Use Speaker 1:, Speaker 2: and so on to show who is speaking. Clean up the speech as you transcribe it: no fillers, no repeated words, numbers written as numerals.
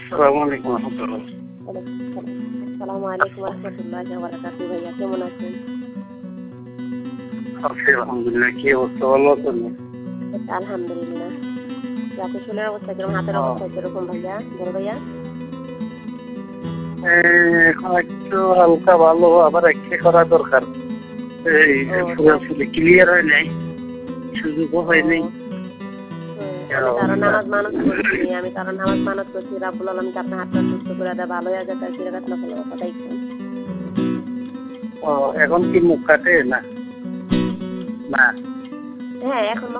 Speaker 1: আসসালামু আলাইকুম রহমতুল্লাহ।
Speaker 2: আসসালামু আলাইকুম রহমতুল্লাহি ওয়া বারাকাতুহু। ভাইয়া কেমন আছেন?
Speaker 1: আছি আলহামদুলিল্লাহ। কি অবস্থা, ভালো আছেন?
Speaker 2: আলহামদুলিল্লাহ। আপনার শরীরের অবস্থা কিরকম, হাতের অবস্থা কিরকম ভাইয়া, বড় ভাইয়া?
Speaker 1: এখন একটু হালকা ভালো, আবার এক্সরে করা দরকার। এই পুরোপুরি ক্লিয়ার হয় নাই, সুযোগও হয় নাই।
Speaker 2: আমি কারণ নামাজ মানত করছি রাব্বুল আলামিন আপনার হাতটা সুস্থ করে দেয়, ভালো হয়ে যায়, তার সিরাত না কোনো কথা দেখছেন।
Speaker 1: এখন কি মুখ কাটে না? না,
Speaker 2: হ্যাঁ এখন